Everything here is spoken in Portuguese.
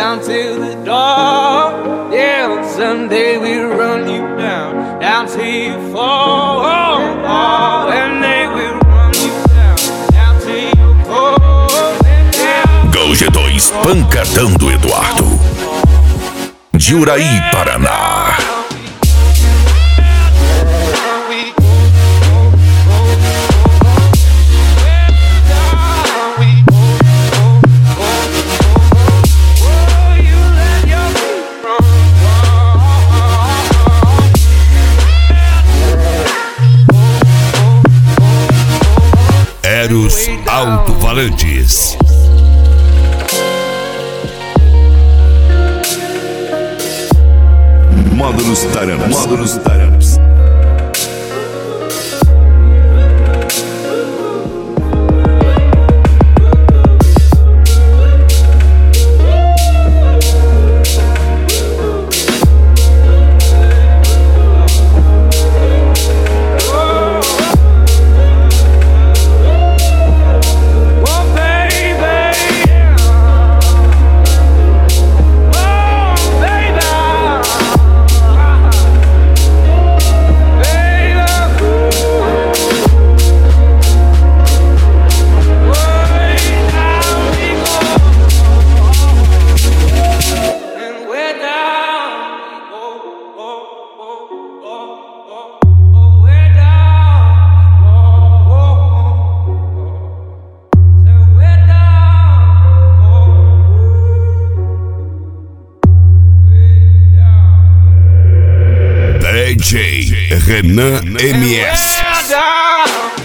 down till the dawn. Yeah, on Sunday we run you down till you fall. And they will run you down till you fall. Gol G2, pancadão do Eduardo, de Uraí, Paraná. Eros Alto-Falantes. Módulos Taranas. DJ Renan MS.